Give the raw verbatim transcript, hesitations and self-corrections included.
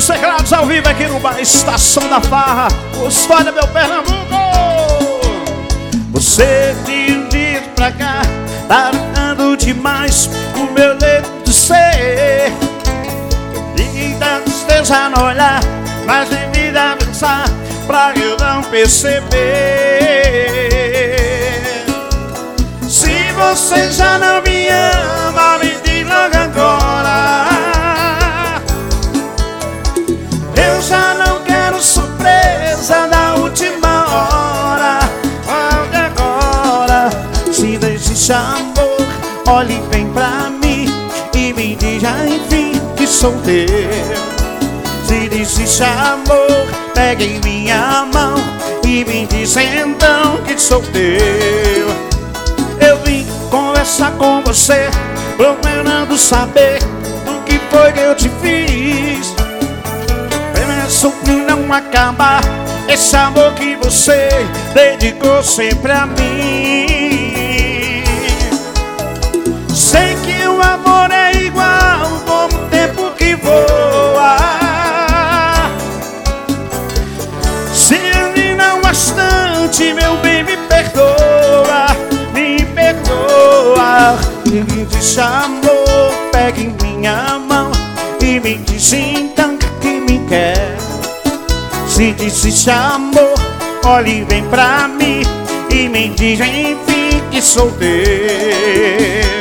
dos teclados ao vivo aqui no bar Estação da Farra. Custódia, meu Pernambuco. Você de um dia pra cá tá dando demais o meu leito de ser. E dá tristeza no olhar, mas devida pensar pra eu não perceber. Se você já não me ama, me diz logo agora. Eu já não quero surpresa da última hora. Olha agora, se existe amor, olhe bem pra mim e me diga enfim que sou teu. Se existe amor, pegue em minha mão e me diz então que sou teu. Eu vim conversar com você, procurando saber do que foi que eu te fiz. Peço pra não acabar esse amor que você dedicou sempre a mim. Sei que o amor é igual como o tempo que voa. Se ele não bastante, meu bem, me perdoa, me perdoa. Me diz amor, pegue em minha mão e me diz então que me quer. Se existe amor, olhe bem pra mim e me diz enfim que sou teu.